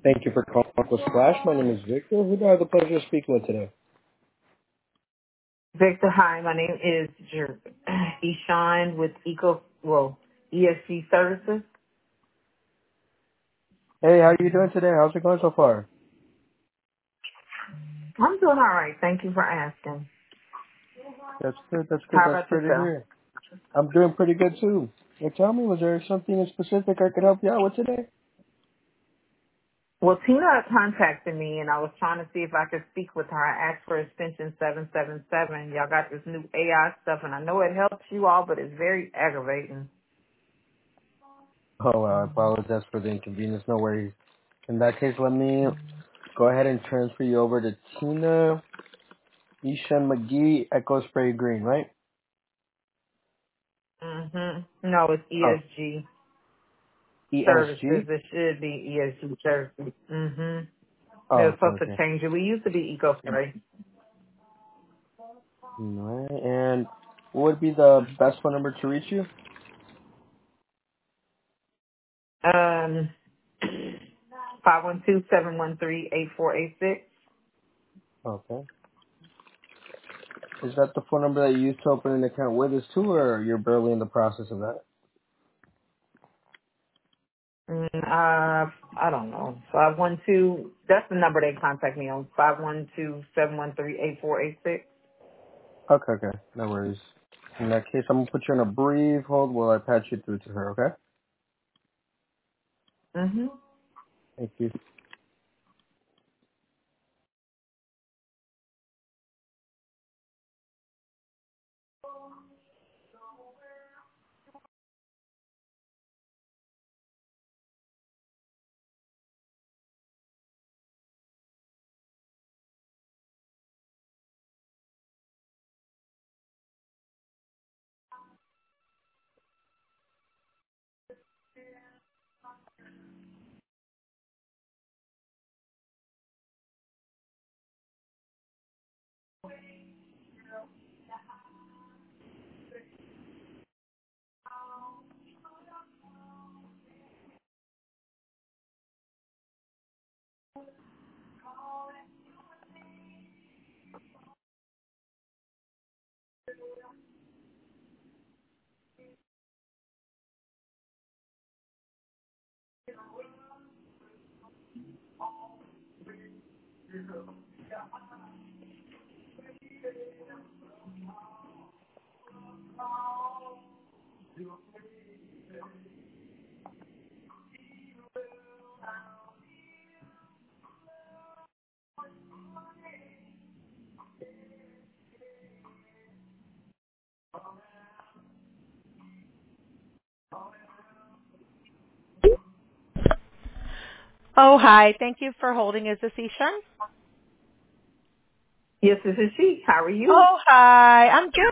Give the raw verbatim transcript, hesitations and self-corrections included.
Thank you for calling Uncle Splash. My name is Victor. Who do I have the pleasure of speaking with today? Victor, hi. My name is Jer- Eshawn with Eco, well, E S G Services. Hey, how are you doing today? How's it going so far? I'm doing all right. Thank you for asking. That's good. That's good. How That's about good to yourself? hear. I'm doing pretty good too. Hey, tell me, was there something in specific I could help you out with today? Well, Tina contacted me, and I was trying to see if I could speak with her. I asked for extension seven seven seven. Y'all got this new A I stuff, and I know it helps you all, but it's very aggravating. Oh, well, I apologize for the inconvenience. No worries. In that case, let me go ahead and transfer you over to Tina Ishan McGee, Echo Spray Green, right? Mm-hmm. No, it's Oh, E S G E S G? Services. It should be E S G Services. Mm-hmm. They Oh, were okay, supposed to okay. change it. We used to be Eco-Free. All right. And what would be the best phone number to reach you? Um, five one two seven one three eight four eight six. Okay. Is that the phone number that you used to open an account with us too, or you're barely in the process of that? Mm, uh, I don't know. Five one two. That's the number they contact me on. Five one two seven one three eight four eight six. Okay, okay. No worries. In that case, I'm going to put you on a brief hold while I patch you through to her, okay? Mhm. Thank you. Oh, hi. Thank you for holding. Is this Ishan? Yes, this is she. How are you? Oh, hi. I'm good.